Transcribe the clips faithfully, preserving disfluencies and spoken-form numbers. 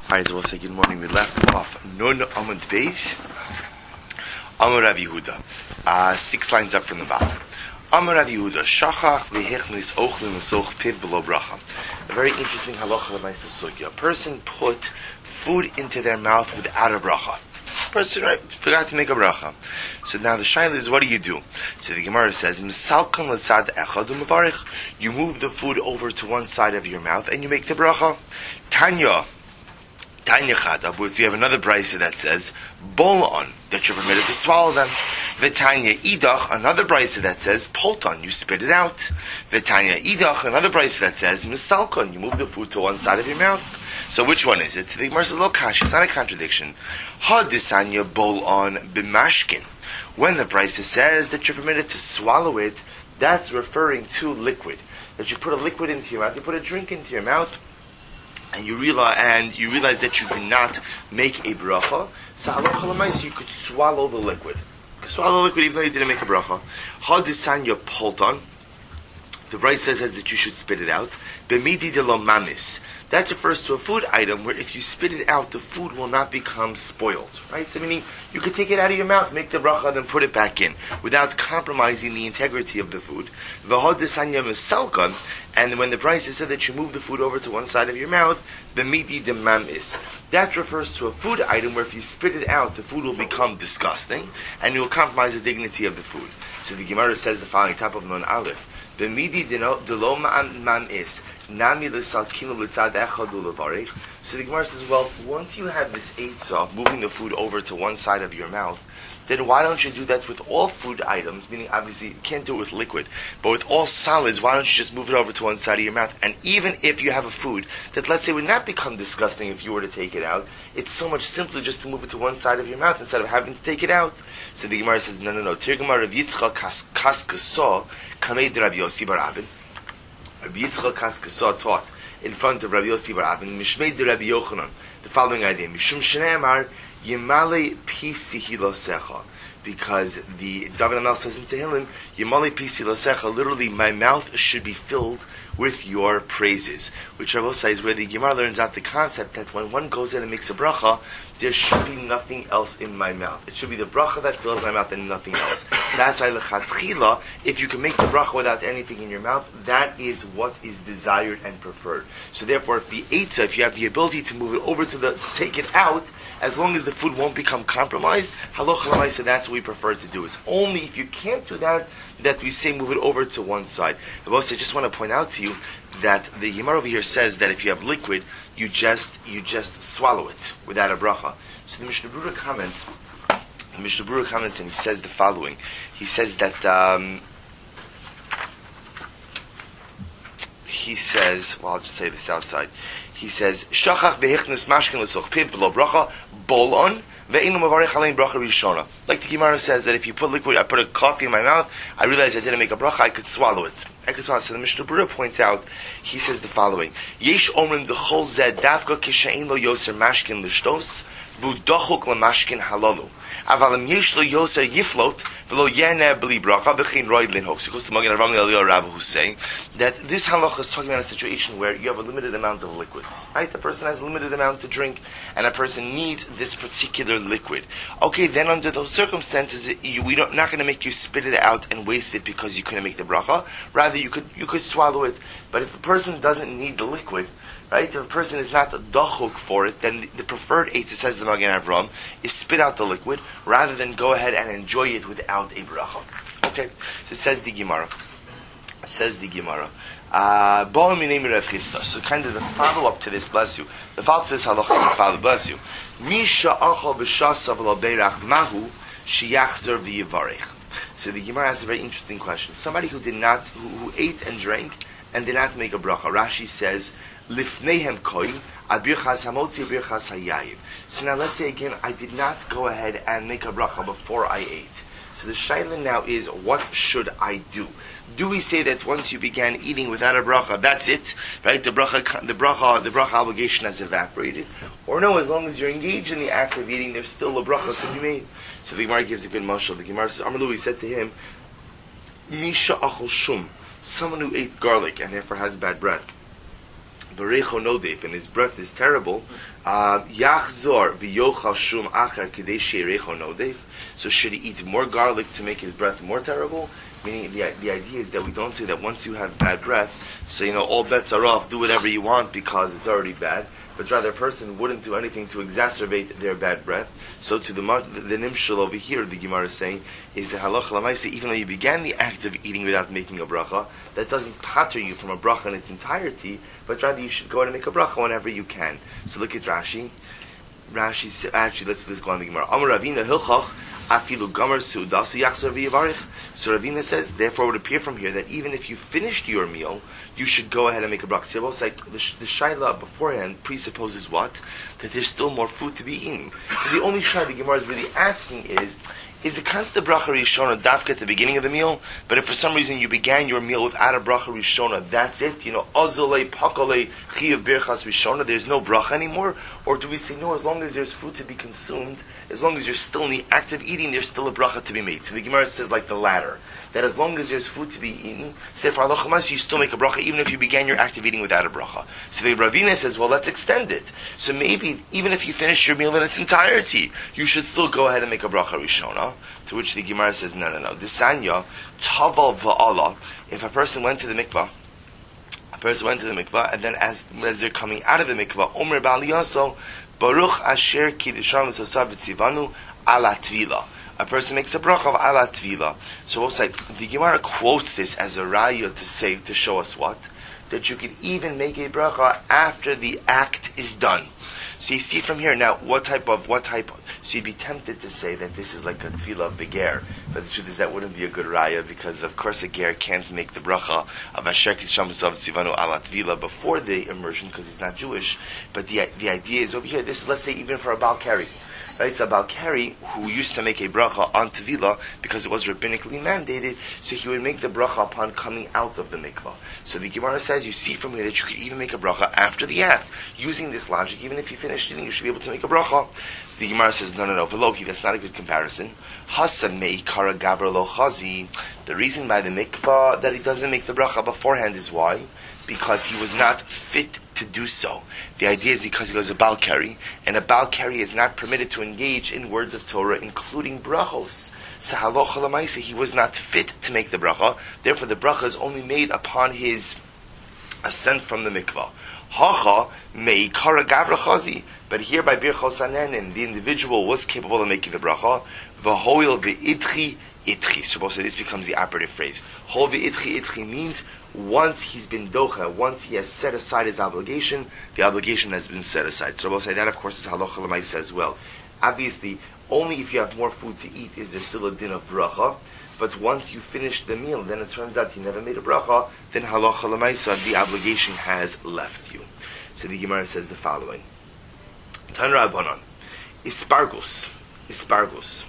Alright, so we'll say good morning. We left off Nun Amud Beis, Amar Rav Yehuda. Uh, six lines up from the bottom. Amar Rav Yehuda, Shachach v'hechnis ochlin l'soch piv below bracha. A very interesting halacha l'maisa sugya. A person put food into their mouth without a bracha. Person, right, forgot to make a bracha. So now the shaila is, what do you do? So the Gemara says, Misalkan l'tzad echad u'mevarich. You move the food over to one side of your mouth and you make the bracha. Tanya. Tanya Chada, but if you have another brisa that says bolon, that you're permitted to swallow them. V'tanya idach, another brisa that says polton, you spit it out. V'tanya idach, another brisa that says misalkon, you move the food to one side of your mouth. So which one is it? So the Gemara says, lo kash, it's not a contradiction. Ha disanya bolon b'mashkin. When the brisa says that you're permitted to swallow it, that's referring to liquid. That you put a liquid into your mouth, you put a drink into your mouth, and you realize, and you realize that you did not make a bracha, so halacha l'maisa you could swallow the liquid. You could swallow the liquid even though you didn't make a bracha. Ha disanya polton. The brisa says that you should spit it out. B'midi de lo mamis. That refers to a food item where if you spit it out, the food will not become spoiled. Right? So meaning, you could take it out of your mouth, make the bracha, then put it back in, without compromising the integrity of the food. V'hod desanya mesalkan, and when the brisa said that you move the food over to one side of your mouth, the midi de mamis. That refers to a food item where if you spit it out, the food will become disgusting, and you will compromise the dignity of the food. So the Gemara says the following, top of Nun Aleph, B'midi de lo mamis. So the Gemara says, well, once you have this eitzah of moving the food over to one side of your mouth, then why don't you do that with all food items? Meaning, obviously, you can't do it with liquid, but with all solids, why don't you just move it over to one side of your mouth? And even if you have a food that, let's say, would not become disgusting if you were to take it out, it's so much simpler just to move it to one side of your mouth instead of having to take it out. So the Gemara says, no, no, no. Tirgama Rav Yitzchak Kaskasa Kamed Rav Yossi bar Avin. Rabbi Yitzchak Kaskasa taught in front of Rabbi Yossi bar Avin, Mishmei de Rabbi Yochanan, the following idea: Mishum Shneimar Yimale Pisi Hilosecha, because the David HaMelech says in Tehillim, Yimale Pisi Hilosecha, literally, my mouth should be filled with your praises. Which I will say is where the Gemara learns out the concept that when one goes in and makes a bracha, there should be nothing else in my mouth. It should be the bracha that fills my mouth and nothing else. That's why lechatchila, if you can make the bracha without anything in your mouth, that is what is desired and preferred. So therefore, if the eitzah, if you have the ability to move it over to the, take it out, as long as the food won't become compromised, halacha l'maisa, that's what we prefer to do. It's only if you can't do that, that we say move it over to one side. I also just want to point out to you that the Gemara over here says that if you have liquid, you just you just swallow it without a bracha. So the Mishnah Berurah comments, the Mishnah Berurah comments, and he says the following. He says that um, he says, well, I'll just say this outside. He says, Shachach v'hechnes mashkin l'soch piv below bracha bolon ve'inu mavarich alein bracha rishona. Like the Gemara says that if you put liquid, I put a coffee in my mouth, I realized I didn't make a bracha, I could swallow it. I could swallow it. So the Mishnah Berurah points out, he says the following: Yesh omrim d'chol zed dafka kishain lo yoser mashkin l'shtos v'udochuk l'mashkin halalu. Avalim yesh lo yoser yiflot v'lo yerneh b'li bracha b'chein roid linhov. So goes to Magen Avraham Eliyahu Rabbi, who's saying that this halacha is talking about a situation where you have a limited amount of liquids. Right? The person has a limited amount to drink, and a person needs this particular liquid. Okay, then under those circumstances, you, we don't not going to make you spit it out and waste it because you couldn't make the bracha. Rather, you could you could swallow it. But if a person doesn't need the liquid, right? If a person is not a dachuk for it, then the, the preferred eitzah, says the Magen Avraham, is spit out the liquid rather than go ahead and enjoy it without a bracha. Okay, so it says the Gemara. It says the Gemara. Uh, so kind of the follow-up to this, bless you. The follow-up to this halacha, the follow, bless you. Misha achal b'shasav l'beirach mahu sheyachzer v'yivarech. So the Gemara asks a very interesting question. Somebody who did not, who, who ate and drank and did not make a bracha. Rashi says, Lifnehem koi, abirchas hamotzi, abirchas hayayin. So now let's say again, I did not go ahead and make a bracha before I ate. So the shaila now is, what should I do? Do we say that once you began eating without a bracha, that's it, right? The bracha, the bracha, the bracha obligation has evaporated, or no? As long as you're engaged in the act of eating, there's still a bracha to be made. So the Gemara gives a good mashal. The Gemara says, Amar Lui said to him, Misha achol shum, someone who ate garlic and therefore has bad breath. Berecho nodef, and his breath is terrible. Yachzor v'yochal shum achar k'dei she'erecho nodef. So should he eat more garlic to make his breath more terrible? Meaning the the idea is that we don't say that once you have bad breath, so you know all bets are off. Do whatever you want because it's already bad. But rather, a person wouldn't do anything to exacerbate their bad breath. So to the the, the nimshal over here, the Gemara is saying is that halacha l'maaseh, even though you began the act of eating without making a bracha, that doesn't pater you from a bracha in its entirety. But rather, you should go ahead and make a bracha whenever you can. So look at Rashi. Rashi said, actually, let's let's go on the Gemara. Amar Ravina hilchach afilu gomer seudasi yachzor v'yivarich. So Ravina says, therefore, it would appear from here that even if you finished your meal, you should go ahead and make a bracha. So both like the, the shaila beforehand presupposes what? That there's still more food to be eaten. So the only shaila the Gemara is really asking is, is it constant bracha rishona dafka at the beginning of the meal? But if for some reason you began your meal without a bracha rishona, that's it? You know, azole, pakole, chiyav birchas rishona, there's no bracha anymore? Or do we say, no, as long as there's food to be consumed, as long as you're still in the act of eating, there's still a bracha to be made? So the Gemara says like the latter, that as long as there's food to be eaten, say for halacha l'maaseh, you still make a bracha even if you began your act of eating without a bracha. So the Ravina says, well, let's extend it. So maybe even if you finish your meal in its entirety, you should still go ahead and make a bracha rishona. To which the Gemara says, no, no, no. Disanya, taval va'ala. If a person went to the mikvah, a person went to the mikvah, and then as as they're coming out of the mikvah, Omer Ba'al Yaso, Baruch Asher Kiddushan V'Tosav V'Tzivanu Ala Tvila. A person makes a bracha of Ala Tvila. So we'll say, the Gemara quotes this as a raya to say, to show us what? That you can even make a bracha after the act is done. So you see from here now, what type of, what type of, so you'd be tempted to say that this is like a tefillah of the ger. But the truth is that wouldn't be a good raya, because of course a ger can't make the bracha of Asher Kisham Zav Tzivanu Ala Tvila before the immersion, because he's not Jewish. But the the idea is over here, this, let's say even for a Baal Keri. Right, it's a Baal Keri who used to make a bracha on Tevila because it was rabbinically mandated, so he would make the bracha upon coming out of the mikvah. So the Gemara says, you see from here that you could even make a bracha after the act. Using this logic, even if you finished eating, you should be able to make a bracha. The Gemara says, no, no, no, Veloki, that's not a good comparison. Hasan mei kara gabra lo chazi. The reason by the mikvah that he doesn't make the bracha beforehand is why? Because he was not fit to do so. The idea is because he was a Baal Keri, and a Baal Keri is not permitted to engage in words of Torah, including brachos. So halacha l'maaseh, he was not fit to make the bracha. Therefore, the bracha is only made upon his ascent from the mikvah. Hacha mei kara gavra chazi. But here by birchos hanenin, the individual was capable of making the bracha. V'hoil v'idchi itchi. So we'll say this becomes the operative phrase. Hol v'idchi itchi means once he's been docha, once he has set aside his obligation, the obligation has been set aside. So we'll say that, of course, is halacha l'maaseh as well. Obviously, only if you have more food to eat is there still a din of bracha. But once you finish the meal, then it turns out you never made a bracha, then halacha l'maaseh, the obligation has left you. So the Gemara says the following. Tan Rabbanan, Ispargus, Ispargus.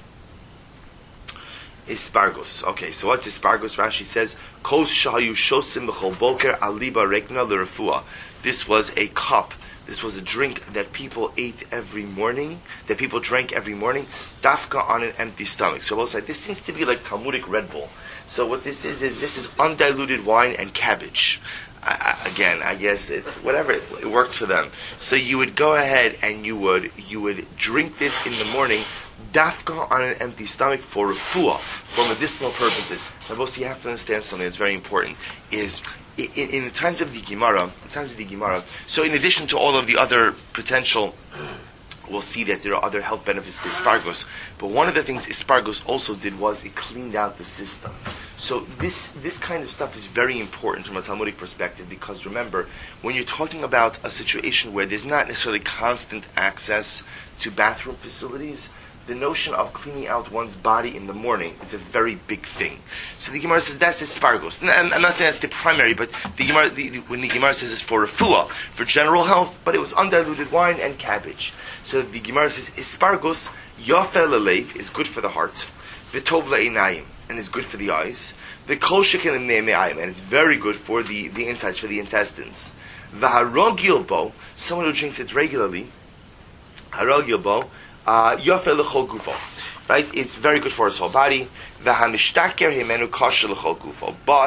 Ispargus. Okay, so what's Ispargus? Rashi says, Kos shahayu shosim b'chol boker aliba rekna l'refua. This was a cup, this was a drink that people ate every morning, that people drank every morning, dafka on an empty stomach. So we'll say, this seems to be like Talmudic Red Bull. So what this is, is this is undiluted wine and cabbage. I, I, again, I guess it's whatever, it, it worked for them. So you would go ahead and you would, you would drink this in the morning, dafka on an empty stomach for refuah, for medicinal purposes. Now, both you have to understand something that's very important. Is in, in the times of the Gemara, in times of the Gemara. So, in addition to all of the other potential, we'll see that there are other health benefits to Ispargus. But one of the things Ispargus also did was it cleaned out the system. So this this kind of stuff is very important from a Talmudic perspective, because remember, when you're talking about a situation where there's not necessarily constant access to bathroom facilities, the notion of cleaning out one's body in the morning is a very big thing. So the Gemara says that's Ispargus. And I'm not saying that's the primary, but the Gemara, the, the, when the Gemara says it's for refuah, for general health, but it was undiluted wine and cabbage. So the Gemara says Ispargus yafel lelev is good for the heart, v'tov la'inayim, and is good for the eyes, v'kol shekin l'me'ayim, and it's very good for the, the insides, for the intestines. V'harogil bo, someone who drinks it regularly, harogil bo, Uh, Yofel l'chol gufo, right? It's very good for his whole body. V'hamishtaker himenu kosher l'chol gufo, but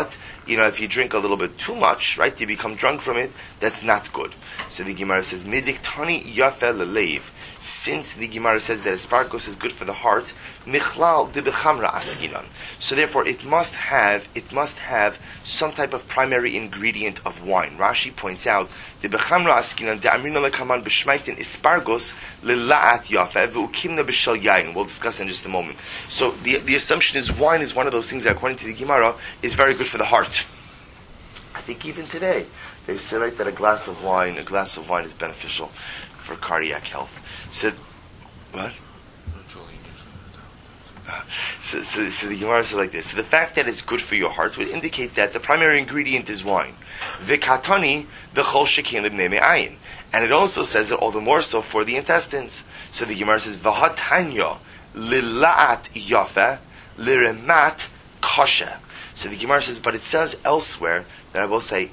you know, if you drink a little bit too much, right, you become drunk from it, that's not good. So the Gemara says, Midiktani yafe leleiv. Since the Gemara says that asparagus is good for the heart, Michlal de bechamra askinan. So therefore, it must have, it must have some type of primary ingredient of wine. Rashi points out, de bechamra askinan de amrina lekaman b'shmaitin asparagus lelaat yafe v'ukimna b'shel yain. We'll discuss in just a moment. So the the assumption is wine is one of those things that, according to the Gemara, is very good for the heart. I think even today, they say right that a glass of wine, a glass of wine is beneficial for cardiac health. So, what? Uh, so, so, so the Gemara says like this. So the fact that it's good for your heart would indicate that the primary ingredient is wine. V'katani v'chol shekin libnei me'ayin. And it also says that all the more so for the intestines. So the Gemara says, v'hatanya lila'at yafa liremat kasha. So the Gemara says, but it says elsewhere that I will say,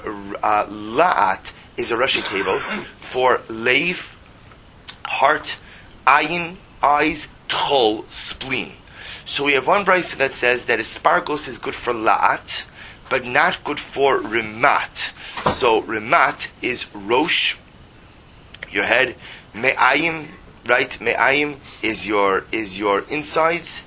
uh, la'at is a Rashi Kevos for leiv, heart, ayin, eyes, tchol, spleen. So we have one brayso that says that asparagus is good for la'at, but not good for rimat. So rimat is rosh, your head, me'ayim, right? Me'ayim is your is your insides,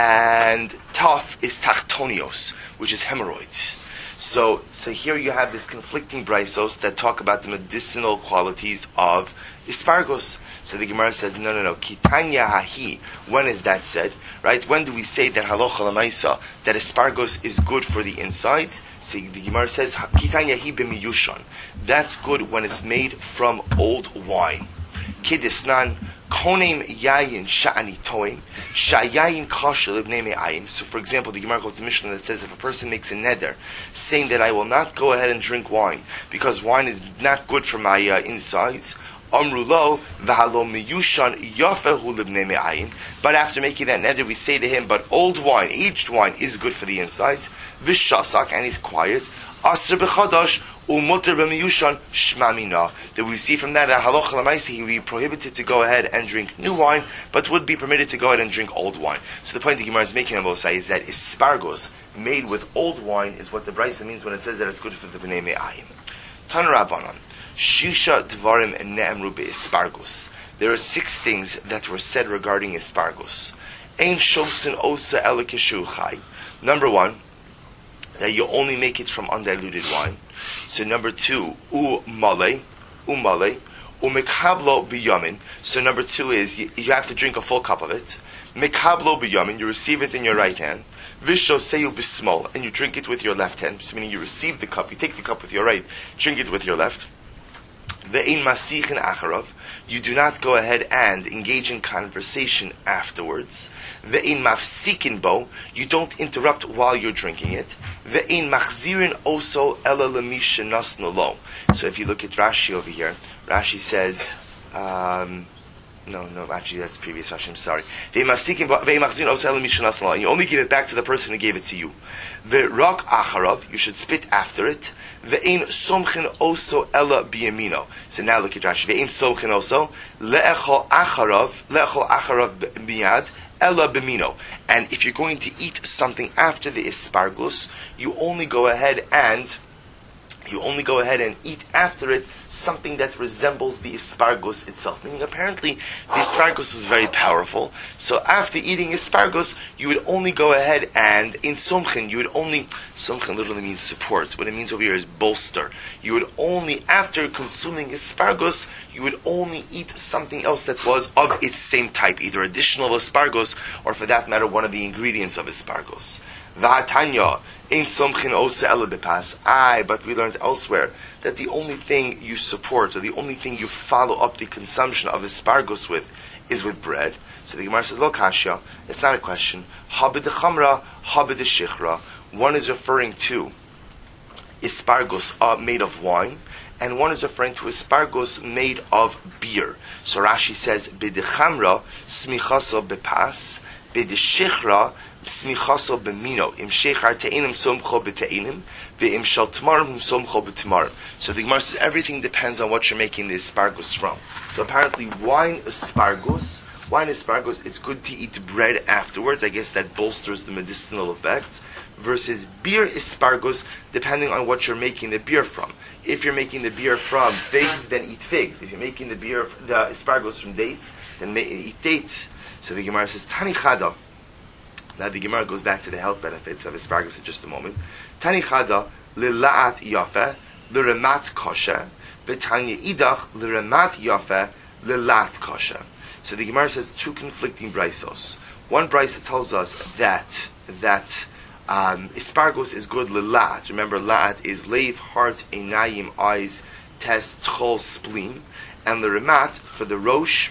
and taf is tachtonios, which is hemorrhoids. So, so here you have this conflicting braisos that talk about the medicinal qualities of asparagus. So the Gemara says, no, no, no. Kitanya hahi. When is that said? Right? When do we say that halacha lamaisa, that asparagus is good for the insides? So the Gemara says, Kitanya hi b'miyushan. That's good when it's made from old wine. Kidisnan konem yayin sha'ani toim shayayin kasha libnei me'ayin. So, for example, the Gemara quotes the Mishnah that says if a person makes a neder, saying that I will not go ahead and drink wine because wine is not good for my uh, insides. Amru lo v'halo miyushan yafehu libnei me'ayin. But after making that neder, we say to him, but old wine, aged wine, is good for the insides. Vishasak, and he's quiet. Asr b'chadash u'muter b'miyushan shmamina. That we see from that that halacha l'maisi he would be prohibited to go ahead and drink new wine, but would be permitted to go ahead and drink old wine. So the point the Gemara is making, I will say, is that asparagus made with old wine is what the brayso means when it says that it's good for the bnei me'ayim. Tan Rabbanan. Shisha dvarim ne'emru be'asparagus. There are six things that were said regarding asparagus. Ein shosin osa ela kishu chai. Number one, that you only make it from undiluted wine. So number two, u male, u male, u mekablo biyamin. So number two is you, you have to drink a full cup of it. Mekablo biyamin, you receive it in your right hand. Visho seyu bismol, and you drink it with your left hand. So meaning you receive the cup, you take the cup with your right, drink it with your left. Ve'in masichin acharov, you do not go ahead and engage in conversation afterwards. Ve'in mafsikin bo, you don't interrupt while you're drinking it. Ve'in machzirin oso ela lemisha nasnu lo. So if you look at Rashi over here, Rashi says, um, no, no, actually that's the previous Rashi, I'm sorry. Ve'in mafsikin bo, ve'in machzirin oso ela lemisha nasnu lo. You only give it back to the person who gave it to you. Ve'rak acharov, you should spit after it. Ve'im somchin oso ela biyamino. So now look at Rashi. Ve'im somchin oso le'echol acharov le'echol acharov biyad ela bimino. And if you're going to eat something after the asparagus, you only go ahead and you only go ahead and eat after it something that resembles the asparagus itself. Meaning, apparently, the asparagus is very powerful. So after eating asparagus, you would only go ahead and, in somchin, you would only, somchin literally means support. What it means over here is bolster. You would only, after consuming asparagus, you would only eat something else that was of its same type, either additional asparagus, or for that matter, one of the ingredients of asparagus. V'hatanya, ein somchin osa ela bepas. Aye, but we learned elsewhere that the only thing you support, or the only thing you follow up the consumption of asparagus with, is with bread. So the Gemara says, lo kasha, it's not a question. Habed chamra, habed shichra. One is referring to asparagus uh, made of wine, and one is referring to asparagus made of beer. So Rashi says, bid chamra, smichaso bepas, bid shichra, smichaso b'mino im shechar te'inim somcho b'te'inim ve'im shal tamarim somcho b'tamarim. So the Gemara says everything depends on what you're making the asparagus from. So apparently wine asparagus, wine asparagus, it's good to eat bread afterwards. I guess that bolsters the medicinal effects. versus beer asparagus, depending on what you're making the beer from. If you're making the beer from figs, then eat figs. If you're making the beer, the asparagus from dates, then ma- eat dates. So the Gemara says, Tani Chada. Now the Gemara goes back to the health benefits of asparagus in just a moment. Tani Chada, lila'at yafe, l'remat kosher, v'tanya idach, l'remat yafe, l'lat kosher. So the Gemara says two conflicting brisos. One brisa tells us that, that, Um, asparagus is good la'at. Remember, la'at is leiv, heart, einayim, eyes, test, chol, spleen, and the remat for the rosh,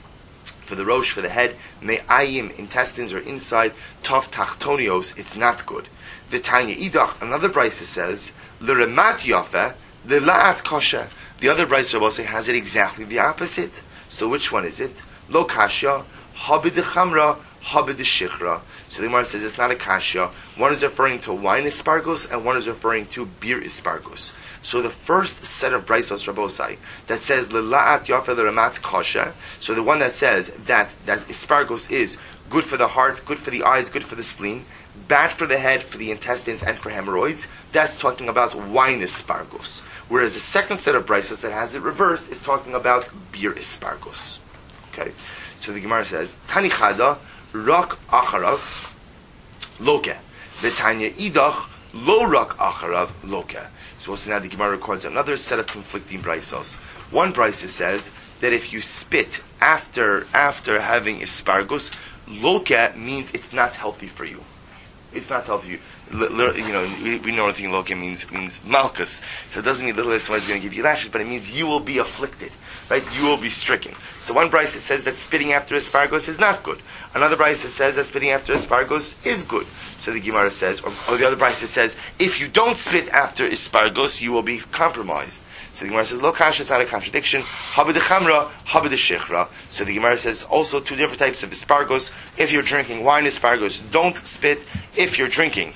for the rosh for the head, me'ayim, intestines or inside, tov tachtonios, it's not good. The Tanya idach, another brisa says, l'remat yafe, the la'at kosher. The other brisa also has it exactly the opposite. So which one is it? Lo kasha, habid chamra, habid shichra. So the Gemara says it's not a kasha. One is referring to wine asparagus, and one is referring to beer asparagus. So the first set of brisos Rabosai that says lela'at yafel ramat kasha. So the one that says that that asparagus is good for the heart, good for the eyes, good for the spleen, bad for the head, for the intestines, and for hemorrhoids. That's talking about wine asparagus. Whereas the second set of brisos that has it reversed is talking about beer asparagus. Okay. So the Gemara says Tani Chada. Rak acharav loke. V'tanya idach lo rak acharav loke. So also now the Gemara records another set of conflicting brisos. One brisa says that if you spit after after having asparagus, loke means it's not healthy for you. It's not healthy for you. L- you know, we, we know what thing loke means means malchus. So it doesn't mean literally somebody's going to give you lashes, but it means you will be afflicted, right? You will be stricken. So one brisa says that spitting after asparagus is not good. Another brisa says that spitting after asparagus is good. So the Gemara says, or, or the other brisa says, if you don't spit after asparagus, you will be compromised. So the Gemara says, lo kasha, it's not a contradiction. Habid chamra, habid shichra. So the Gemara says, also two different types of asparagus. If you're drinking wine asparagus, don't spit. If you're drinking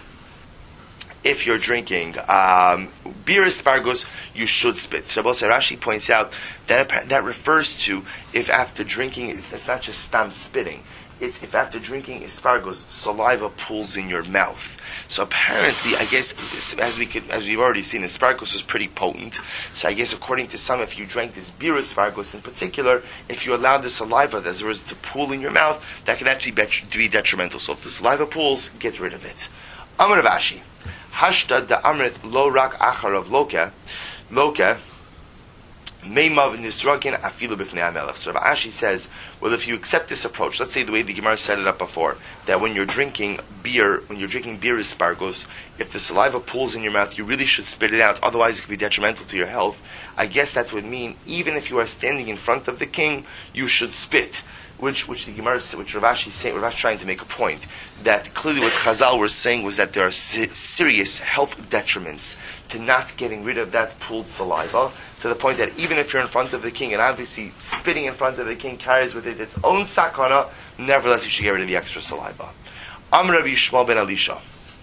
If you're drinking um, beer asparagus, you should spit. So Rashi points out that that refers to if after drinking, it's, it's not just stam spitting. It's if after drinking asparagus, saliva pools in your mouth. So apparently, I guess, as we could, as we've already seen, asparagus is pretty potent. So I guess according to some, if you drank this beer asparagus in particular, if you allowed the saliva, as there is to pool in your mouth, that could actually be detrimental. So if the saliva pools, get rid of it. Amar Rashi. Hashta da amrit lo rak acharav loke, loke, meimav nisrakin afilu b'fnei hamelech. So Rav Ashi says, well, if you accept this approach, let's say the way the Gemara set it up before, that when you're drinking beer, when you're drinking beer asparagus, if the saliva pools in your mouth, you really should spit it out, otherwise it could be detrimental to your health. I guess that would mean, even if you are standing in front of the king, you should spit. Which, which the Gemara, which Rav Ashi is saying, Rav Ashi is trying to make a point that clearly what Chazal were saying was that there are se- serious health detriments to not getting rid of that pooled saliva, to the point that even if you're in front of the king, and obviously spitting in front of the king carries with it its own sakana, nevertheless you should get rid of the extra saliva. Am Rabbi Yishmael ben Elisha.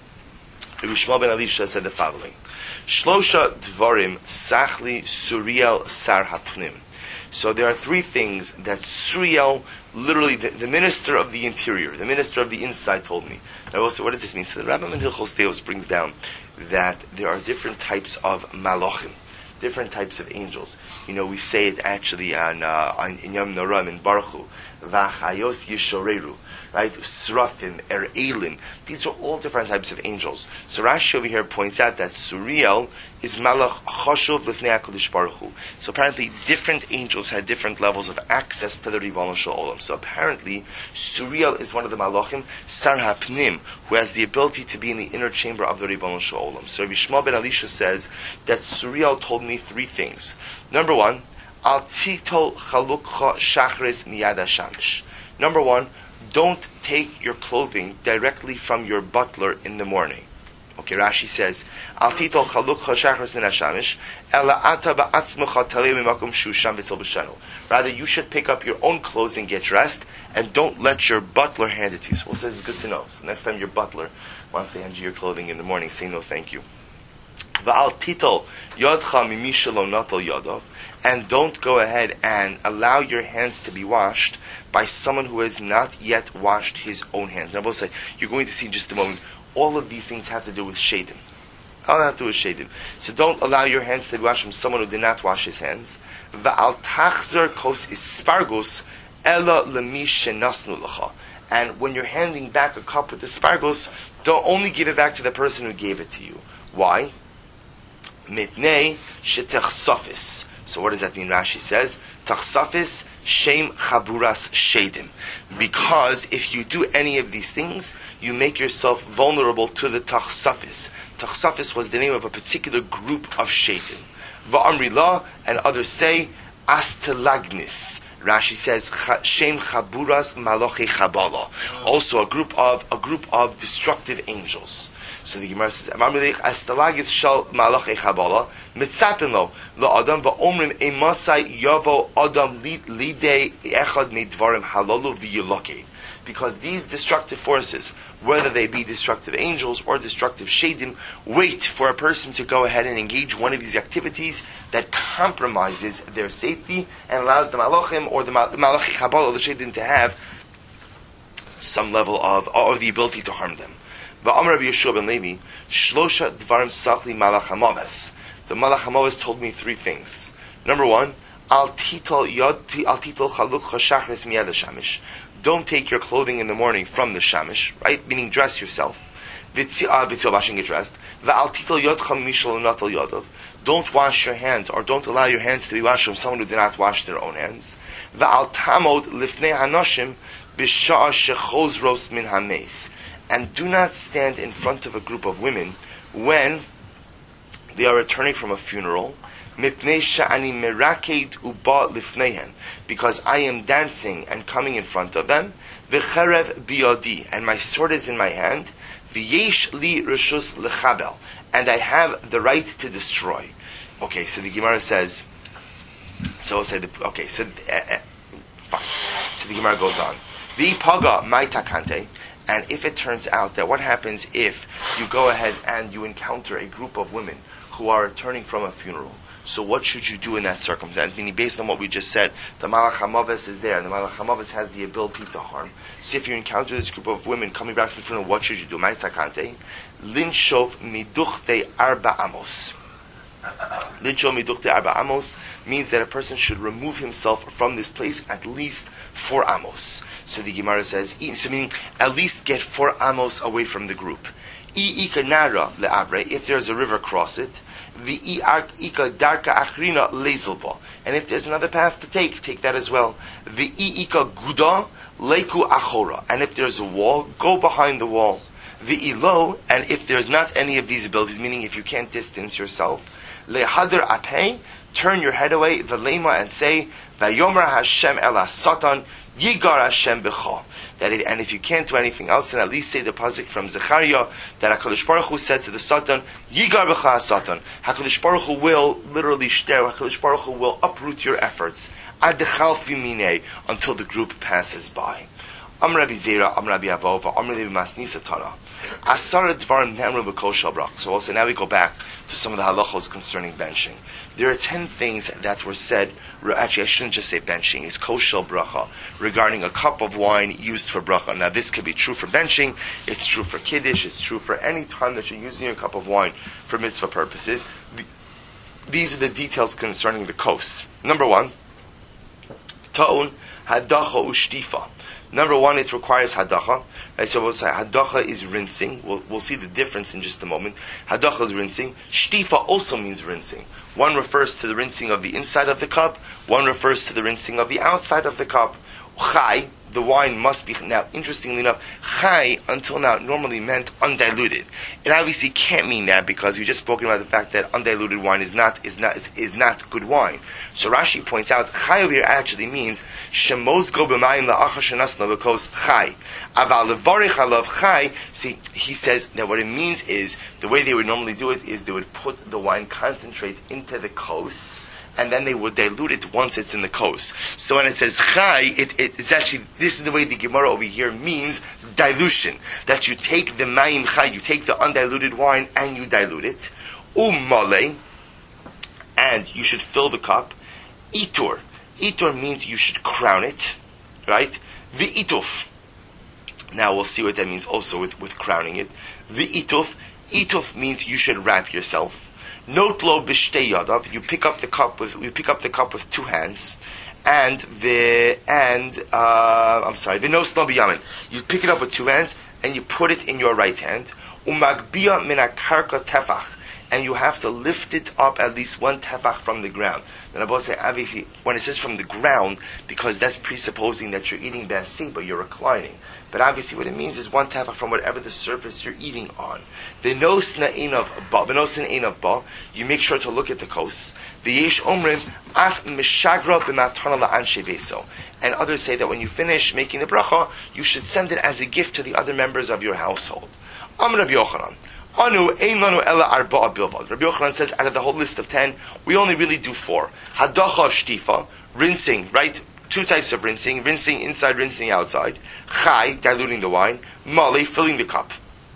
Rabbi Yishmael ben Elisha said the following: Shlosha dvarim sachli suriel sar hapnim. So there are three things that Suriel, literally the, the minister of the interior, the minister of the inside, told me. Now also, what does this mean? So the Rambam in Hilchos Deos brings down that there are different types of malachim, different types of angels. You know, we say it actually on, uh, on in Yom Noram in Baruch Hu, V'achayos Yishoreru, right? Srafim, Er'elim. These are all different types of angels. So Rashi over here points out that Suriel is Malach Choshuv L'fnei HaKadosh Baruch Hu. So apparently different angels had different levels of access to the Ribono Shel Olam. So apparently Suriel is one of the Malachim, Sar HaPnim, who has the ability to be in the inner chamber of the Ribono Shel Olam. So Rabbi Yishmael ben Elisha says that Suriel told me three things. Number one, Al titol chalukcha shachres miyad hashamish. Number one, don't take your clothing directly from your butler in the morning. Okay, Rashi says, Al titol chalukcha shachres min hashamish, ela ata ba'atzmecha talei mimakom shusham v'til b'shenu. Rather, you should pick up your own clothes and get dressed, and don't let your butler hand it to you. So, well, says it's good to know. So next time your butler wants to hand you your clothing in the morning, say no thank you. Va'al titol yodcha mimi shelo natal yodov. And don't go ahead and allow your hands to be washed by someone who has not yet washed his own hands. Now, I will say, you're going to see in just a moment all of these things have to do with shadim. All have to do with shadim. So don't allow your hands to be washed from someone who did not wash his hands. Va'al tachzer kos ispargos ela lemi shenasnu lecha. And when you're handing back a cup with aspargos, don't only give it back to the person who gave it to you. Why? Mitnei shetechsafis. So what does that mean? Rashi says, Tachsafis shem chaburas shedim. Because if you do any of these things, you make yourself vulnerable to the Tachsafis. Tachsafis was the name of a particular group of shedim. Va'amri la, and others say, Astelagnis. Rashi says, Shem chaburas malochi chabala. Also a group of, a group of destructive angels. So the Gemara says, "Astalagis shal malachi chabala mitzapin lo lo adam va'omrim emasai yavo adam lidei echad midvarim halalu v'yulaki." Because these destructive forces, whether they be destructive angels or destructive shadim, wait for a person to go ahead and engage one of these activities that compromises their safety and allows the malachim or the malachi chabala or the shadim to have some level of or the ability to harm them. Va'amar Rabbi Yeshua ben Levi, Shlosha dvarim sachli malach hamaves. The malach hamaves told me three things. Number one, al titol yod al titol chaluk chashachres miyad shamish. Don't take your clothing in the morning from the shamish, right? Meaning dress yourself. Vitzil washing get dressed. Va'al titol yod chamishal natal yodov. Don't wash your hands, or don't allow your hands to be washed from someone who did not wash their own hands. Va'al tamod lifnei hanoshim b'sha'a shechozros min hameis. And do not stand in front of a group of women when they are returning from a funeral, because I am dancing and coming in front of them, and my sword is in my hand, and I have the right to destroy. Okay, so the Gemara says, so we'll say, the, okay, so, uh, uh, fine. So the Gemara goes on. V'paga mai takante. And if it turns out that what happens if you go ahead and you encounter a group of women who are returning from a funeral, so what should you do in that circumstance? Meaning, based on what we just said, the Malach HaMaves is there, and the Malach HaMaves has the ability to harm. So if you encounter this group of women coming back from the funeral, what should you do? Ma'takante, linshov miduchte arba amos. Linshov miduchte arba amos means that a person should remove himself from this place at least four amos. So the Gemara says, so meaning at least get four amos away from the group. If there's a river, cross it. And if there's another path to take, take that as well. And if there's a wall, go behind the wall. And if there's not any of these abilities, meaning if you can't distance yourself, turn your head away, and say, Vayomer Hashem el Satan. Yigar Hashem b'cha. That it, and if you can't do anything else, then at least say the pasuk from Zechariah that HaKadosh Baruch Hu said to the Satan, Yigar b'cha Satan. HaKadosh Baruch Hu will literally shter. HaKadosh Baruch Hu will uproot your efforts ad dechal fimine until the group passes by. Am Rabbi Zera, Am Rabbi Avova, Am Rabbi Masnisa Tana. Asara dvarim nemru b'kol shel bracha. So also now we go back to some of the halachos concerning benching. There are ten things that were said, actually I shouldn't just say benching, it's kol shel bracha, regarding a cup of wine used for bracha. Now this could be true for benching, it's true for kiddush, it's true for any time that you're using a cup of wine for mitzvah purposes. These are the details concerning the kos. Number one, ta'un hadacha ushtifa. Number one, it requires hadacha. Right, so we'll say hadacha is rinsing. We'll, we'll see the difference in just a moment. Hadacha is rinsing. Shtifa also means rinsing. One refers to the rinsing of the inside of the cup. One refers to the rinsing of the outside of the cup. Chai, the wine must be, now interestingly enough, chai until now normally meant undiluted. It obviously can't mean that because we just spoken about the fact that undiluted wine is not is not is, is not good wine. So Rashi points out chai over here actually means shemos go b'mayim la'achar shenasna because chai. Aval levarich alav chai. See, he says that what it means is the way they would normally do it is they would put the wine concentrate into the kos, and then they would dilute it once it's in the kos. So when it says chai, it, it, it's actually, this is the way the Gemara over here means dilution. That you take the mayim chai, you take the undiluted wine and you dilute it. Umale, and you should fill the cup. Itur. Itur means you should crown it, right? V'ituf. Now we'll see what that means also with, with crowning it. V'ituf, ituf means you should wrap yourself. Notlo b'shtei yadav, you pick up the cup with you pick up the cup with two hands, and the and uh, I'm sorry, v'noslo b'yamin, you pick it up with two hands and you put it in your right hand. Umagbia min akarka tefach, and you have to lift it up at least one tefach from the ground. Then I both say, obviously, when it says from the ground, because that's presupposing that you're eating basiba, you're reclining. But obviously what it means is one tefach from whatever the surface you're eating on. V'nosna einav ba, v'nosna einav ba, you make sure to look at the coast. V'yesh omrim, af mishagra b'matana la'anshe beso. And others say that when you finish making the bracha, you should send it as a gift to the other members of your household. Amr Rabbi Yochanan. Anu ein lanu ela arba'a bilvad. Rabbi Yochanan says, out of the whole list of ten, we only really do four. Hadacha shtifa, rinsing, right? Two types of rinsing, rinsing inside, rinsing outside. Chai, diluting the wine. Mali, filling the cup.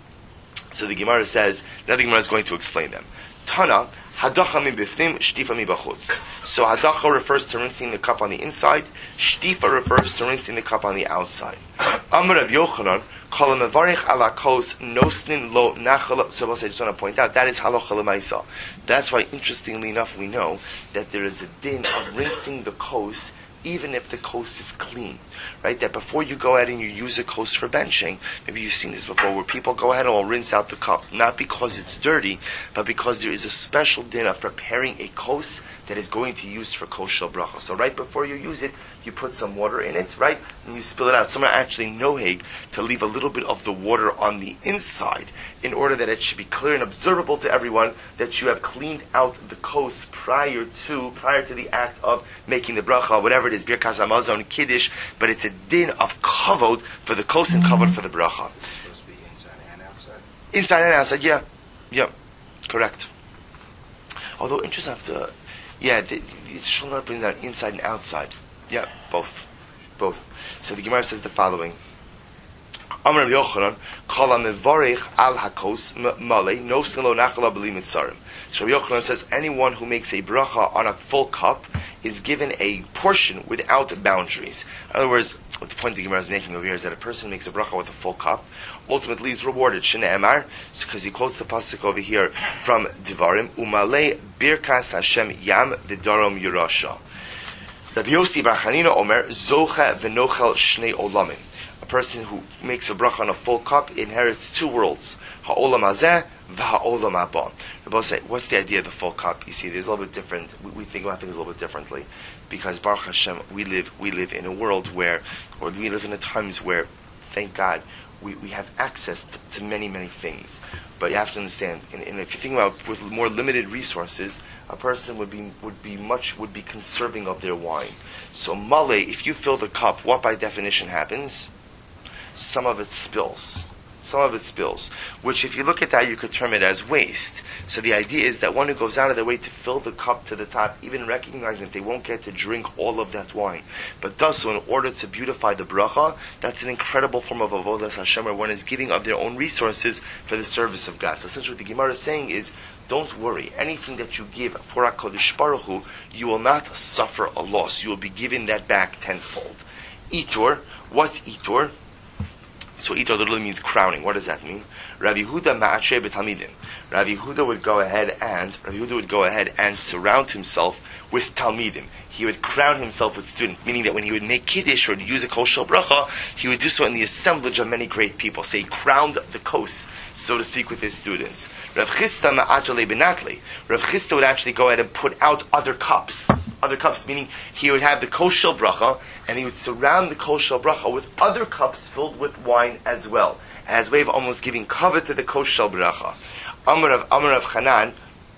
So the Gemara says, now the Gemara is going to explain them. Tana, hadacha mi bifnim, shtifa mi bachutz. So hadacha refers to rinsing the cup on the inside. Shtifa refers to rinsing the cup on the outside. Amr Rabbi Yochanan, kol mevarich ala kos nosnin lo nachala. So I just want to point out, that is halacha l'maisa. That's why, interestingly enough, we know that there is a din of rinsing the kos even if the kos is clean, right? That before you go ahead and you use a kos for benching, maybe you've seen this before, where people go ahead and will rinse out the cup, not because it's dirty, but because there is a special din of preparing a kos that is going to be used for kosher bracha. So right before you use it, you put some water in it, right? And you spill it out. Some are actually noheg to leave a little bit of the water on the inside in order that it should be clear and observable to everyone that you have cleaned out the kos prior to prior to the act of making the bracha, whatever it is, birkas hamazon, kiddush, but it's a din of kavod for the kos and kavod for the bracha. It's supposed to be inside and outside? Inside and outside, yeah. Yeah, correct. Although, interesting enough, the, yeah, the, the Shulchan brings down inside and outside. Yeah, both. Both. So the Gemara says the following. Amar Rabbi Yochanan, Kol ha-mevarich al hakos malei, nosin lo nachala b'li mitzarim. So Rabbi Yochanan says, anyone who makes a bracha on a full cup is given a portion without boundaries. In other words, what the point the Gemara is making over here is that a person who makes a bracha with a full cup ultimately is rewarded. Shene Emar, because he quotes the pasuk over here from Devarim, Umalei birkas Hashem yam v'darom yirasha. Rabbi Yossi bar Chanina Omer, Zocha v'nochel shnei olamim. A person who makes a bracha on a full cup inherits two worlds, ha'olam hazeh v'ha'olam haba. They both say, what's the idea of the full cup? You see, there's a little bit different. We, we think about things a little bit differently, because Baruch Hashem, we live we live in a world where, or we live in a times where, thank God, we, we have access to, to many many things. But you have to understand, and, and if you think about with more limited resources, a person would be would be much would be conserving of their wine. So male, if you fill the cup, what by definition happens? Some of it spills. Some of it spills. Which, if you look at that, you could term it as waste. So the idea is that one who goes out of their way to fill the cup to the top, even recognizing that they won't get to drink all of that wine, but does so in order to beautify the bracha, that's an incredible form of avodas Hashem, where one is giving of their own resources for the service of God. So essentially what the Gemara is saying is, don't worry. Anything that you give for HaKadosh Baruch Hu, you will not suffer a loss. You will be given that back tenfold. Itur. What's Itur? So Itur literally means crowning. What does that mean? Rabbi Yehuda ma'aseh b'talmidim. Rabbi Yehuda would go ahead and Rabbi Yehuda would go ahead and surround himself with talmidim. He would crown himself with students, meaning that when he would make kiddush or use a kosher bracha, he would do so in the assemblage of many great people. So he crowned the kos, so to speak, with his students. Rav Chisda ma'atale b'natle. Rav Chisda would actually go ahead and put out other cups. Other cups, meaning he would have the kosher bracha, and he would surround the kosher bracha with other cups filled with wine as well, as a way of almost giving cover to the kosher bracha. Amar of Amar of Chanan,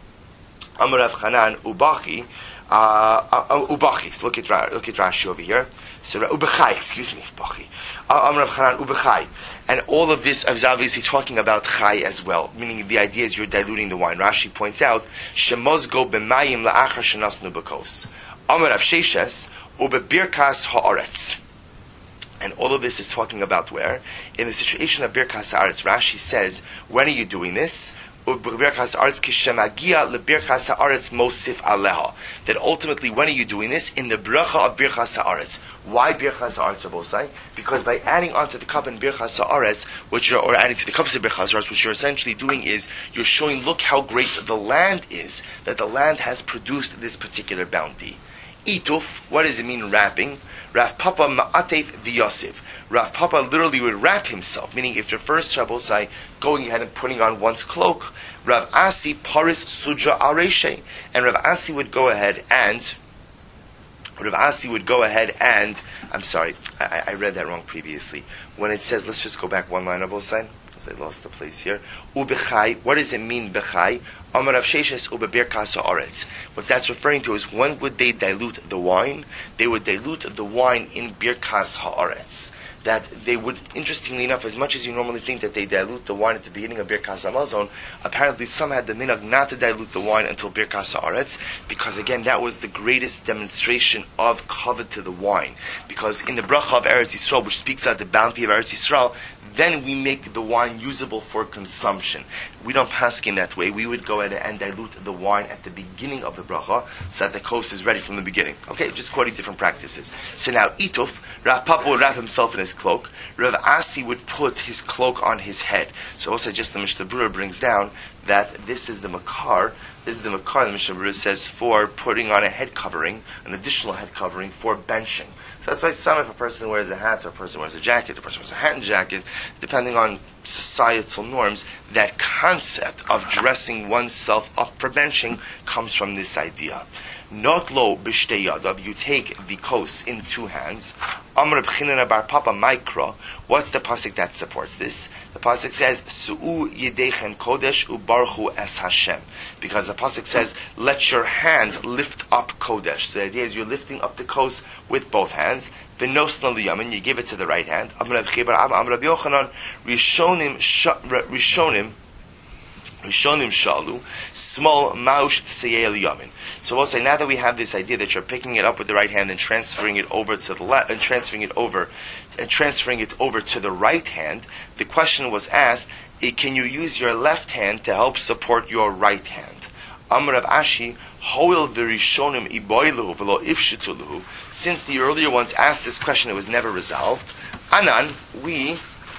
Amar of Chanan Ubachi, uh, uh, Ubachi. So look at look at Rashi over here. So Ubechai, excuse me, Ubachi. Amar of Chanan Ubechai, and all of this is obviously talking about Chai as well, meaning the idea is you're diluting the wine. Rashi points out Shemozgo b'mayim la'achar shenasnu b'kos. Amar of Sheshes ubebirkas haaretz. And all of this is talking about where? In the situation of Birkas Haaretz, Rashi says, when are you doing this? That ultimately, when are you doing this? In the bracha of Birchas Haaretz. Why Birchas Haaretz, Rabbi Osai? Because by adding onto the cup in Birchas Haaretz, what you're, or adding to the cups of Birchas Haaretz, what you're essentially doing is, you're showing, look how great the land is, that the land has produced this particular bounty. Ituf, what does it mean wrapping? Rav Papa Ma'atef V'Yosef. Rav Papa literally would wrap himself, meaning if you're first Rabbi Osai going ahead and putting on one's cloak, Rav Asi Paris Suja Areshe, and Rav Asi would go ahead and Rav Asi would go ahead and I'm sorry, I, I read that wrong previously. When it says, let's just go back one line, Rabbi Osai, because I lost the place here. Ubechai, what does it mean bechai? Amar Rav Sheshes ubebirkas haaretz. What that's referring to is when would they dilute the wine? They would dilute the wine in birkas haaretz. That they would, interestingly enough, as much as you normally think that they dilute the wine at the beginning of Birkas Hamazon, apparently some had the minhag not to dilute the wine until Birkas Haaretz, because again, that was the greatest demonstration of kavod to the wine. Because in the bracha of Eretz Yisrael, which speaks about the bounty of Eretz Yisrael, then we make the wine usable for consumption. We don't paskin that way. We would go ahead and dilute the wine at the beginning of the bracha, so that the kos is ready from the beginning. Okay, just quoting different practices. So now, Ituf, Rav Papa would wrap himself in his cloak. Rav Asi would put his cloak on his head. So also just the Mishnah Berurah brings down that this is the makar, this is the makar, the Mishnah Berurah says, for putting on a head covering, an additional head covering for benching. So that's why some, if a person wears a hat, or a person wears a jacket, or a person wears a hat and jacket, depending on societal norms, that concept of dressing oneself up for benching comes from this idea. Not lo b'shtei yadav, you take the kos in two hands. Amar b'chinana bar papa mikra. What's the pasuk that supports this? The pasuk says, Su'u yedechem kodesh ubarchu es Hashem. Because the pasuk says, let your hands lift up kodesh. So the idea is you're lifting up the kos with both hands. V'nosna liyamin, you give it to the right hand. Amar b'chibar Abba, Amar Rabbi Yochanan, Rishonim, Rishonim, Rishonim shalu, small maush tseyei liyamin. So we'll say now that we have this idea that you're picking it up with the right hand and transferring it over to the left, and transferring it over, and transferring it over to the right hand, the question was asked: can you use your left hand to help support your right hand? Amar Rav Ashi, hoil v'rishonim iboilu v'lo ifshituluhu. Since the earlier ones asked this question, it was never resolved. Anan, we.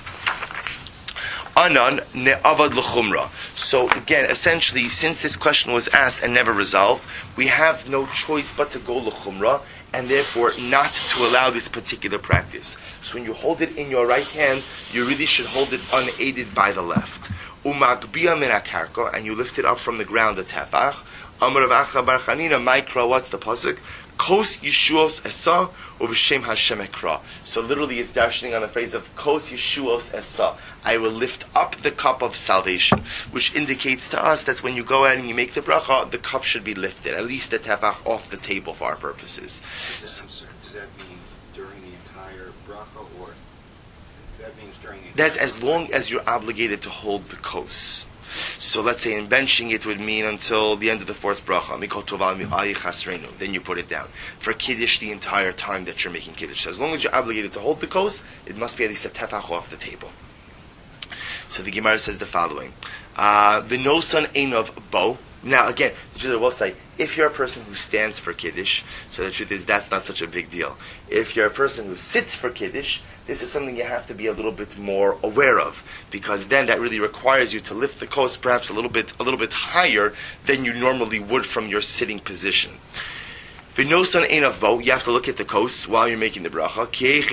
Anan ne'avad l'chumra. So again, essentially, since this question was asked and never resolved, we have no choice but to go l'chumra, and therefore not to allow this particular practice. So when you hold it in your right hand, you really should hold it unaided by the left. Umagbia min akarka, and you lift it up from the ground, the tefach. Amar Rav Acha bar Chanina, Maikra, what's the pasuk? Kos Yeshuos Esa Uv'Shem Hashem Ekra. So literally it's dashing on the phrase of Kos Yeshuos Esa. I will lift up the cup of salvation, which indicates to us that when you go out and you make the bracha, the cup should be lifted, at least the tefach off the table for our purposes. Does that, does that mean during the entire bracha, or that means during the That's as long as you're obligated to hold the kos. So let's say in benching it would mean until the end of the fourth bracha. Then you put it down. For Kiddush, the entire time that you're making Kiddush. So as long as you're obligated to hold the kos, it must be at least a tefach off the table. So the Gemara says the following. V'nosan einov bo. Now again, the Jews will say, if you're a person who stands for Kiddush, so the truth is that's not such a big deal. If you're a person who sits for Kiddush, this is something you have to be a little bit more aware of, because then that really requires you to lift the kos perhaps a little bit, a little bit higher than you normally would from your sitting position. V'nosan einov bo, you have to look at the kos while you're making the bracha,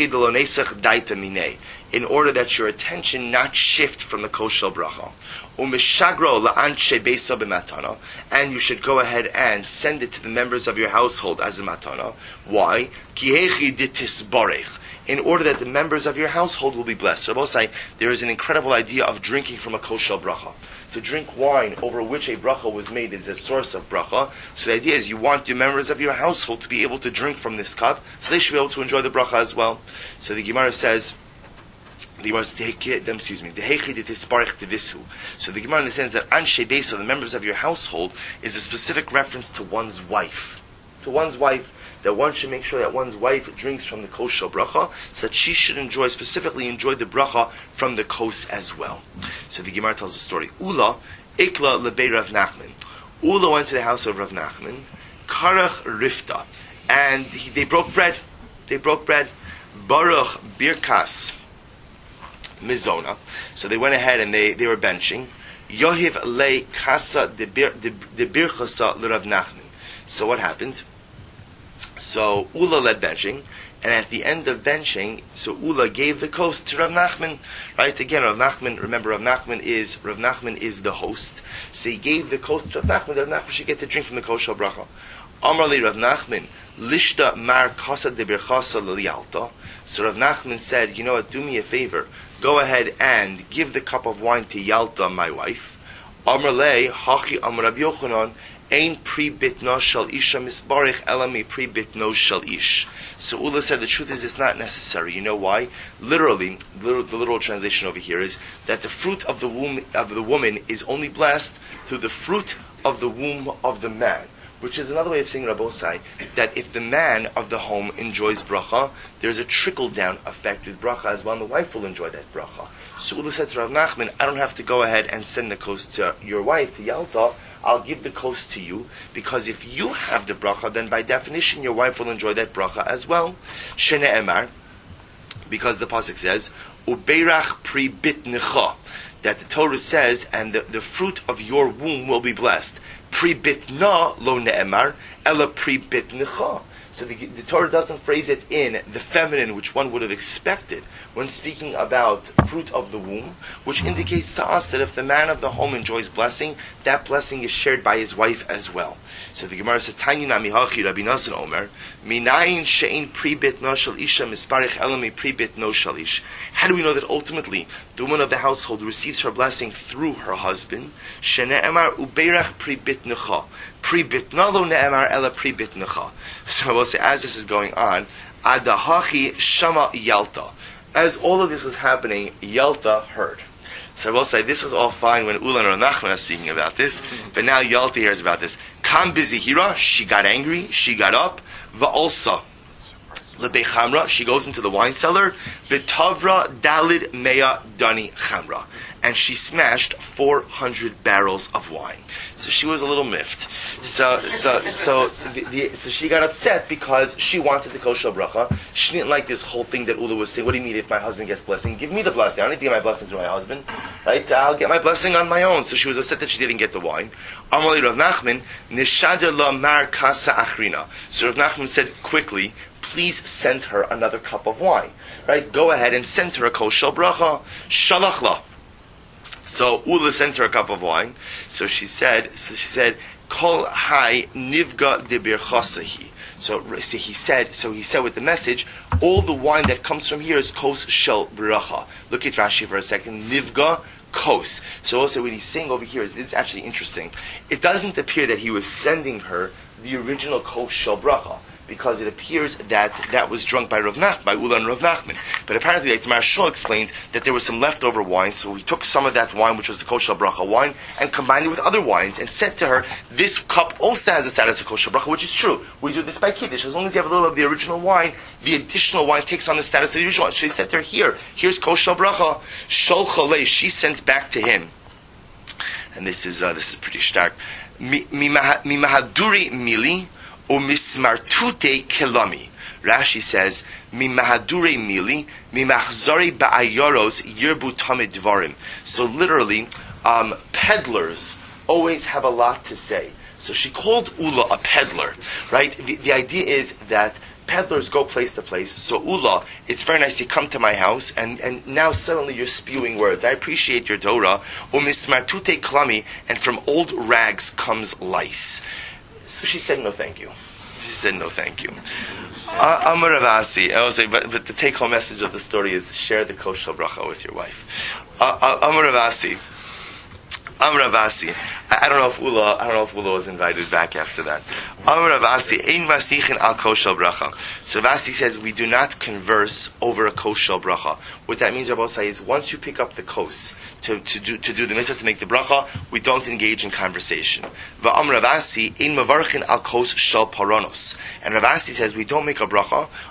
in order that your attention not shift from the kos shel bracha. And you should go ahead and send it to the members of your household as a matana. Why? In order that the members of your household will be blessed. So Rabbi say there is an incredible idea of drinking from a kos shel bracha. To drink wine over which a bracha was made is a source of bracha. So the idea is you want the members of your household to be able to drink from this cup, so they should be able to enjoy the bracha as well. So the Gemara says, the Gemara says, excuse me, so the Gemara understands that Anshe Beis, the members of your household, is a specific reference to one's wife. To one's wife, that one should make sure that one's wife drinks from the kos shel bracha, so that she should enjoy, specifically enjoy the bracha from the kos as well. So the Gemara tells a story. Ula, Ikla lebei Rav Nachman. Ula went to the house of Rav Nachman. Karach Rifta. And he, they broke bread. They broke bread. Baruch Birkas Mizona. So they went ahead and they, they were benching. Yohiv le Kasa de Birchasa l'Rav Nachman. So what happened? So Ula led benching. And at the end of benching, so Ula gave the coast to Rav Nachman. Right? Again, Rav Nachman, remember Rav Nachman is, Rav Nachman is the host. So he gave the coast to Rav Nachman. Rav Nachman should get to drink from the kosher bracha. Amar li Rav Nachman, Lishta mar kasa de birchasa l'yalta. So Rav Nachman said, you know what, do me a favor. Go ahead and give the cup of wine to Yalta, my wife. Amar le, hachi amar Rabbi Yochanan, ein pri bitno shal isha misbarich elami pri bitno shal ish. So Ula said the truth is it's not necessary. You know why? Literally, the literal, the literal translation over here is that the fruit of the womb of the woman is only blessed through the fruit of the womb of the man. Which is another way of saying, Rabbosai, that if the man of the home enjoys bracha, there's a trickle-down effect with bracha as well, and the wife will enjoy that bracha. So Ula said to Rav Nachman, I don't have to go ahead and send the coast to your wife, to Yalta. I'll give the coast to you, because if you have the bracha, then by definition your wife will enjoy that bracha as well. Shene Emar, because the pasuk says, Ubeirach pri bitnecha, that the Torah says, and the, the fruit of your womb will be blessed. Pri bitna lo ne'emar, ela pri bitnecha. So the, the Torah doesn't phrase it in the feminine, which one would have expected when speaking about fruit of the womb, which indicates to us that if the man of the home enjoys blessing, that blessing is shared by his wife as well. So the Gemara says, Tanya nami hachi Rabbi Nassan Omer, minayin she'in pri bitna shel isha misparich elami pri bitno shel ish. How do we know that ultimately the woman of the household receives her blessing through her husband? Shene'emar ubeirach pri bitnecha. Pri bitna lo ne'emar ela pri bitnecha. So we'll say, as this is going on, adahachi shama Yalta. As all of this was happening, Yalta heard. So I will say, this was all fine when Ula and Rav Nachman are speaking about this, but now Yalta hears about this. Kam bizihira, she got angry, she got up, va'olsa, lebei chamra, she goes into the wine cellar, v'tavra dalid mea dani chamra, and she smashed four hundred barrels of wine. So she was a little miffed. So, so, so, the, the, so she got upset because she wanted the kosher bracha. She didn't like this whole thing that Ula was saying. What do you mean if my husband gets blessing? Give me the blessing. I don't need to get my blessing through my husband. Right? I'll get my blessing on my own. So she was upset that she didn't get the wine. Amali Rav Nachman, Nishadr la mar kasa achrina. So Rav Nachman said quickly, please send her another cup of wine. Right? Go ahead and send her a kosher bracha. Shalach la. So Ula sent her a cup of wine. So she said, so she said, Kol hai nivga de birchasahi. So, so he said, so he said with the message, all the wine that comes from here is kos shel bracha. Look at Rashi for a second. Nivga kos. So also what he's saying over here is, this is actually interesting. It doesn't appear that he was sending her the original kos shel bracha, because it appears that that was drunk by Rav Nach, by Ula and Rav Nachman. But apparently, like the Marshal explains, that there was some leftover wine, so he took some of that wine, which was the kosher bracha wine, and combined it with other wines, and said to her, this cup also has a status of kosher bracha, which is true. We do this by Kiddush. As long as you have a little of the original wine, the additional wine takes on the status of the original wine. So he said to her, here, here's kosher bracha. Shol chalei, she sent back to him. And this is, uh, this is pretty stark. Mi mahaduri mili, O mismartute kelami. Rashi says, Mi mahadure mili, mi machzari ba'ayoros yirbu tamid dvarim. So literally, um, peddlers always have a lot to say. So she called Ula a peddler, right? The, the idea is that peddlers go place to place. So Ula, it's very nice you come to my house, and, and now suddenly you're spewing words. I appreciate your Torah. O mismartute kelami, and from old rags comes lice. So she said, no thank you. She said, no thank you. Uh, Amar Ravasi, I will say, but, but the take-home message of the story is share the kosher bracha with your wife. Uh, uh, Amar Ravasi. Amar Ravasi. I, I don't know if Ula, I don't know if Ula was invited back after that. Amar Ravasi, ein masichin al kosher bracha. So Ravasi says, we do not converse over a kosher bracha. What that means, Rabbi Osai, is once you pick up the kos to, to do to do the mitzvah, to make the bracha, we don't engage in conversation. Va'am Ravasi, ein mavarchin al kos shel paranos. And Ravasi says, we don't make a bracha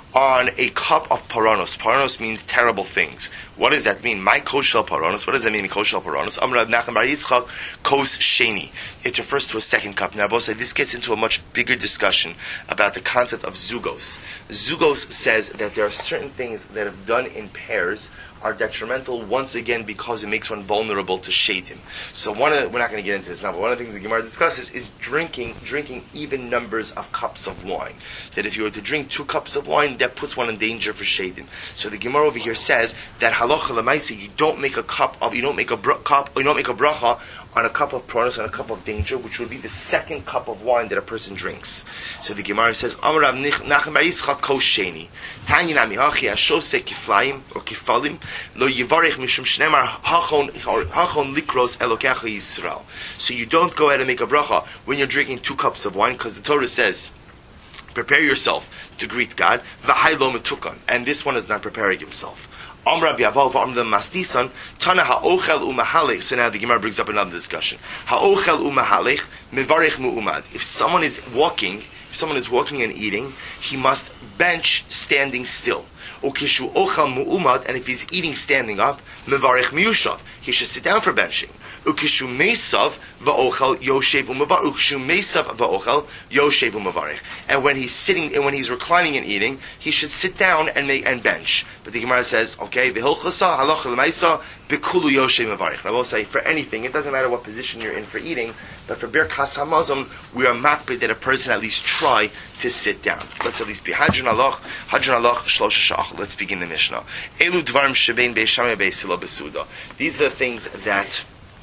on a cup of paranos. Paranos means terrible things. What does that mean? My koshel paranos. What does that mean? Koshel paranos. Amr Rav Nachman bar Yitzchak kos sheni. It refers to a second cup. Now, both say this gets into a much bigger discussion about the concept of zugos. Zugos says that there are certain things that, if done in pairs, are detrimental once again because it makes one vulnerable to shaitim. So one of the, we're not going to get into this now, but one of the things the Gemara discusses is drinking drinking even numbers of cups of wine. That if you were to drink two cups of wine, that puts one in danger for shaitim. So the Gemara over here says that halacha l'maisa, you don't make a cup of you don't make a br- cup or you don't make a bracha on a cup of pranas, on a cup of danger, which would be the second cup of wine that a person drinks. So the Gemara says, Amar Rav Nachman bar Yitzchak kos sheni. Tanya nami hachi ashose kiflaim or kifalim lo yivarich mishum shnemar hachon hachon likros elokecha Yisrael. So you don't go ahead and make a bracha when you're drinking two cups of wine, because the Torah says, prepare yourself to greet God. V'hai lo metukan, and this one is not preparing himself. Amr Biaval v'Amr Masnisan Tana ha'ochel u'mahalech. So now the Gemara brings up another discussion. Ha'ochel u'mahalech mevarich mu'umad. If someone is walking, if someone is walking and eating, he must bench standing still. Ukishu ochel mu'umad, and if he's eating standing up, mevarich miyushav, he should sit down for benching. Ukishu meisav va'ochel yoshev u'mavarich. Ukishu meisav va'ochel yoshev u'mavarich. And when he's sitting, and when he's reclining and eating, he should sit down and make and bench. But the Gemara says, okay, v'hilchasa halacha l'maisa b'kulu yoshev mavarich. I will say, for anything, it doesn't matter what position you're in for eating, but for birkas hamazon, we are makbid that a person at least try to sit down. Let's at least be hadron alach, hadron alach shlosha shach. Let's begin the Mishnah. Elu dvarim shebein beis Shammai beis Hillel besuda. These are the things that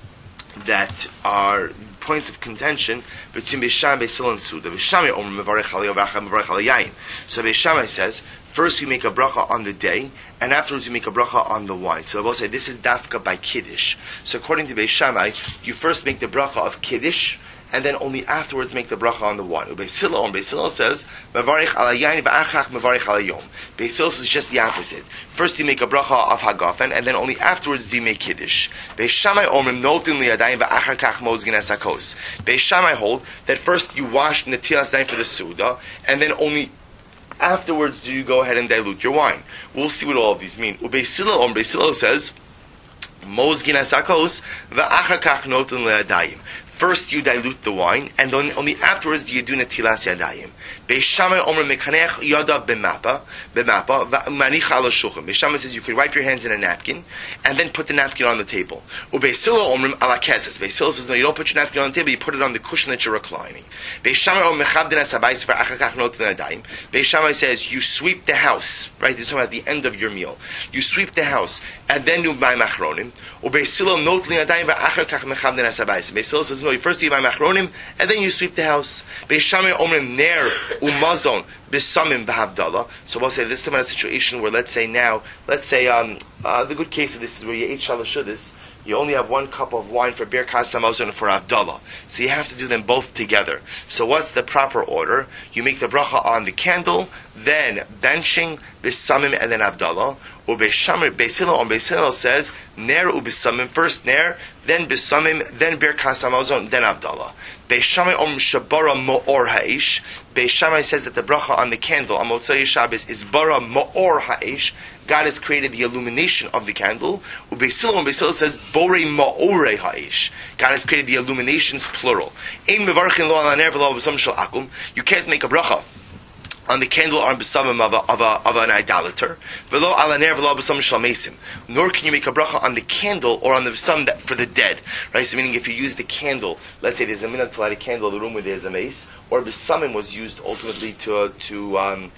that are points of contention between Beis Shammai, Beis Hillel, and Suda. Beis Shammai omer mevarech alayav v'achar mevarech alayayin. So Beis Shammai says, first you make a bracha on the day, and afterwards you make a bracha on the wine. So I will say this is dafka by kiddush. So according to Beis Shammai, you first make the bracha of kiddush, and then only afterwards make the bracha on the wine. Beis Hillel, and Beis Hillel says, mevarech alayayin v'achach mevarech alayom. Beis Hillel says just the opposite. First you make a bracha of hagafen, and then only afterwards do you make kiddush. Beis Shammai omrim notin liyadayim v'achar kach mozgin asakos. Beis Shammai hold that first you wash netilas dayim for the suda, and then only afterwards do you go ahead and dilute your wine. We'll see what all of these mean. Beis Hillel om Beis Hillel says, mozgin asakos v'achar kach notin liyadayim. First you dilute the wine, and then only afterwards do you do netilas yadayim. Beis Shammai omer mekanech yadav b'mapa, b'mapa, v'manich ala shulchan. Beis Shammai says you can wipe your hands in a napkin, and then put the napkin on the table. Ubeis Hillel omer ala keses. Beis Hillel says no, you don't put your napkin on the table, you put it on the cushion that you're reclining. Beis Shammai omer mechabden asabayis v'achar kach noten yadayim. Beis Shammai says you sweep the house, right? This is at the end of your meal. You sweep the house, and then you buy machronim. Ubeis Hillel noten yadayim v'achar kach mechabden asabayis. Beis Hillel says no, you first do you buy machronim, and then you sweep the house. Beis Shammai omrim ner umazon b'samim b'havdalah. So we'll say this is a situation where, let's say now, let's say um, uh, the good case of this is where you ate shalashudas, you only have one cup of wine for birkas hamazon and for havdalah. So you have to do them both together. So what's the proper order? You make the bracha on the candle, then benching, b'samim, and then havdalah. Beis Shammai, Beis Hillel, on Beis Hillel says, ner u'b'samim, first ner, then b'samim, then birkas hamazon, then havdalah. Beis Shammai om shabara mo'or ha'ish. Beis Shammai says that the bracha on the candle on Motzei Shabbos is bara mo'or ha'ish. God has created the illumination of the candle. Beis Hillel, Beis Hillel says borei ma'orei ha'ish. God has created the illuminations plural. Ein mevarchin lo ala ner v'lo b'sam shel akum. You can't make a bracha on the candle or b'samim of, of, of an idolater. V'lo ala ner v'lo b'sam shel mesim. Nor can you make a bracha on the candle or on the b'sam that for the dead. Right? So meaning if you use the candle, let's say there's a minute to light a candle in the room where there's a mace, or b'samim was used ultimately to uh, to um,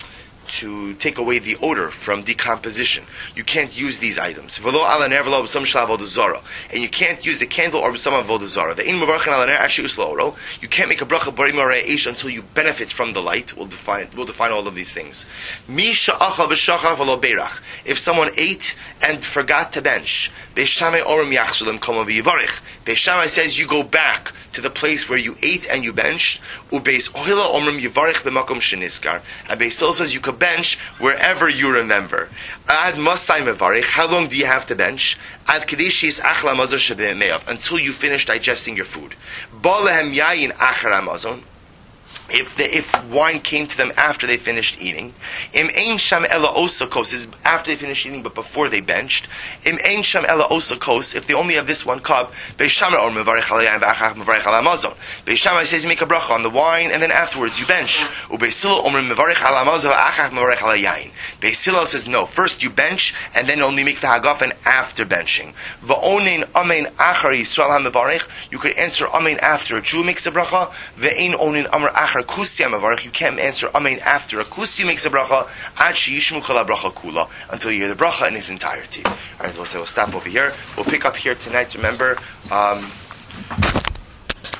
to take away the odor from decomposition. You can't use these items. V'lo ala ner v'lo b'sam shel avodah zara. And you can't use the candle or b'sam avodah zara. The ein mevarchin ala ner asher usloro. You can't make a bracha borei morei ish until you benefit from the light. We'll define we'll define all of these things. Mi sha'acha v'shachar v'lo beirach. If someone ate and forgot to bench, Beis Shammai orim yachsulim kama v'yivarich. Beis Shammai says you go back to the place where you ate and you benched. Ubeis Hillel omrim yivarich b'makom sheniskar. And Beis Hillel says you could bench wherever you remember. Ad masai mevarich. How long do you have to bench? Ad kedishis achla mazon shebe'meyav. Until you finish digesting your food. Ba lehem yayin achar hamazon. If the, if wine came to them after they finished eating, im ein sham ela osakos is after they finished eating but before they benched. Im ein sham ela osakos, if they only have this one cup, beishamar or mevarich alayayin v'achach mevarich ala mazon. Beishamar says you make a bracha on the wine and then afterwards you bench. Ubeisilo omer mevarich ala mazon v'achach mevarich alayayin. Beisilo says no, first you bench and then only make the hagafen after benching. V'onein amein achar Yisrael ha-mevarich, you could answer amein after a Jew makes a bracha. Ve'ein onein amar achar kusi ha-mevarich, you can't answer amein after a kusi makes a bracha. Ad she'yishmu kol ha-bracha kula, until you hear the bracha in its entirety. All right, we'll say we'll stop over here. We'll pick up here tonight. Remember. Um,